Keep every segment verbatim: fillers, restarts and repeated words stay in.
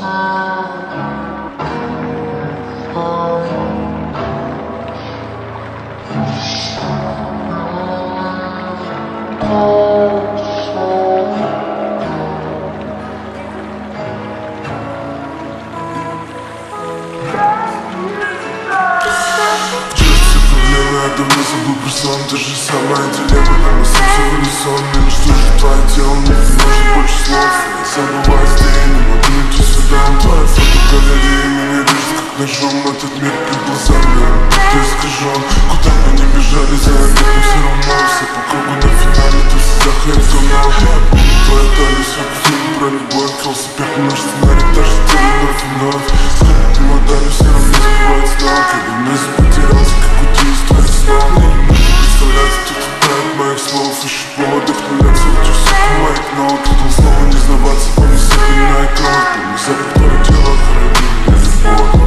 Я давно забыл про сон, та же самая дилемма. Нам и сам все в унисон. Ну что же твое тело, мне не нужно больше слов. Я забываю здесь, не могу найти сюда. Твоя фотогалерея меня режет как ножом. Этот мир перед глазами, ты искажен. Куда мы не бежали за обедом, все равно все по кругу на финале. Ты все заходил на я помню твою талию, свой фильм про любовь. Велосипед наш сценарий, даже ты вновь и вновь. Сколько ты модали, все равно не забывает знак. Я вниз потерялся, как уйти из твоих снов. Не могу представлять, кто читает моих слов. Ищу повод вдохновляться, учу всех моих ног. Хотел снова не сдаваться, помни себе на экран. Помни запах твое тело, храни меня любовь.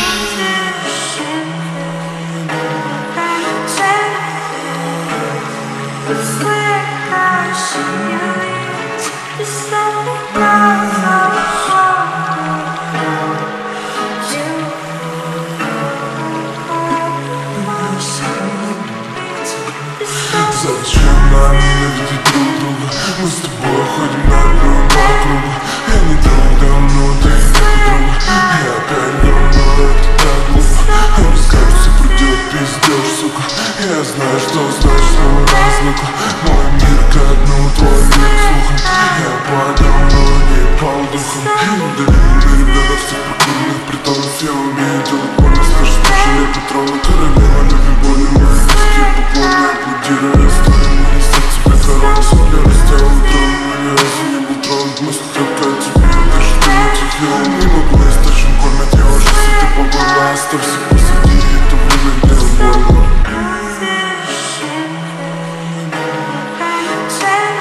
Зачем нам ненавидеть друг друга? Мы с тобой ходим на одну по кругу. Я не друг давно, ты не подруга. Я опять говно, это так глупо. Они скажут, все придет пиздеж, сука. Я знаю, что значит слово разлука. Мой мир как дну, твой мир слухом. Я падал, но не пал духом. Недовольные ребята всех прокуренных притонов. Я умею делать больно, скажешь, что жалею патроны. Королева любви боли, мои низкие поклоны. Аплодирую, стоя, не несет тебе корону. Земля растяла трон, но ни разу не был тронут. Мысли только о тебе, даже ты на тебе. Не могу я стать, чем кормят, я уже сыты по горло. Оставься посади, это время мне больно.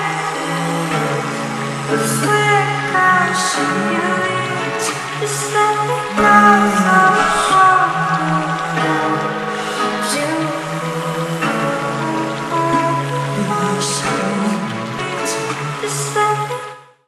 It's like I should be